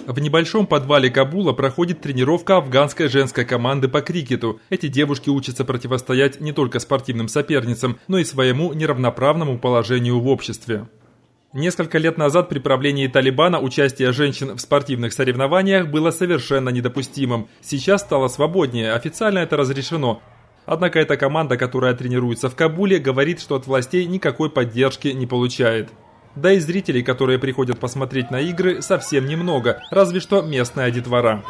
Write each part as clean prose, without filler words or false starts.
В небольшом подвале Кабула проходит тренировка афганской женской команды по крикету. Эти девушки учатся противостоять не только спортивным соперницам, но и своему неравноправному положению в обществе. Несколько лет назад при правлении Талибана участие женщин в спортивных соревнованиях было совершенно недопустимым. Сейчас стало свободнее, официально это разрешено. Однако эта команда, которая тренируется в Кабуле, говорит, что от властей никакой поддержки не получает. Да и зрителей, которые приходят посмотреть на игры, совсем немного, разве что местная детвора.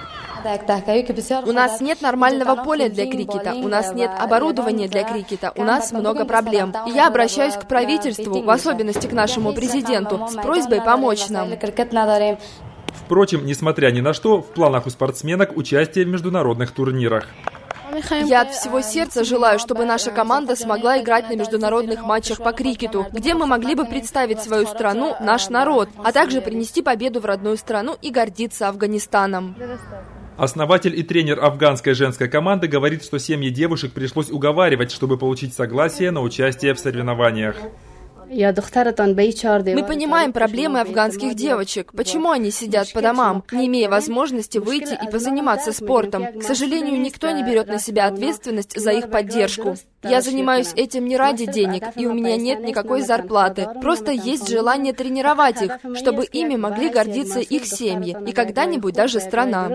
У нас нет нормального поля для крикета, у нас нет оборудования для крикета, у нас много проблем. И я обращаюсь к правительству, в особенности к нашему президенту, с просьбой помочь нам. Впрочем, несмотря ни на что, в планах у спортсменок участие в международных турнирах. Я от всего сердца желаю, чтобы наша команда смогла играть на международных матчах по крикету, где мы могли бы представить свою страну, наш народ, а также принести победу в родную страну и гордиться Афганистаном. Основатель и тренер афганской женской команды говорит, что семьи девушек пришлось уговаривать, чтобы получить согласие на участие в соревнованиях. Мы понимаем проблемы афганских девочек. Почему они сидят по домам, не имея возможности выйти и позаниматься спортом? К сожалению, никто не берет на себя ответственность за их поддержку. Я занимаюсь этим не ради денег, и у меня нет никакой зарплаты. Просто есть желание тренировать их, чтобы ими могли гордиться их семьи и когда-нибудь даже страна.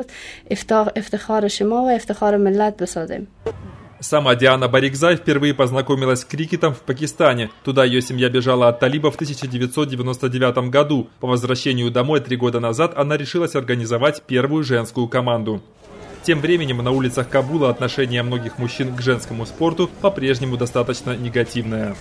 Сама Диана Барикзай впервые познакомилась с крикетом в Пакистане. Туда ее семья бежала от талибов в 1999 году. По возвращению домой 3 года назад она решилась организовать первую женскую команду. Тем временем на улицах Кабула отношение многих мужчин к женскому спорту по-прежнему достаточно негативное.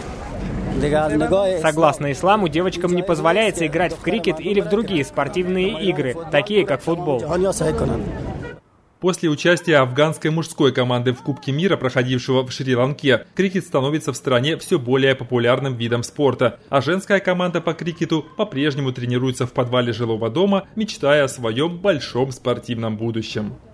Согласно исламу, девочкам не позволяется играть в крикет или в другие спортивные игры, такие как футбол. После участия афганской мужской команды в Кубке мира, проходившего в Шри-Ланке, крикет становится в стране все более популярным видом спорта. А женская команда по крикету по-прежнему тренируется в подвале жилого дома, мечтая о своем большом спортивном будущем.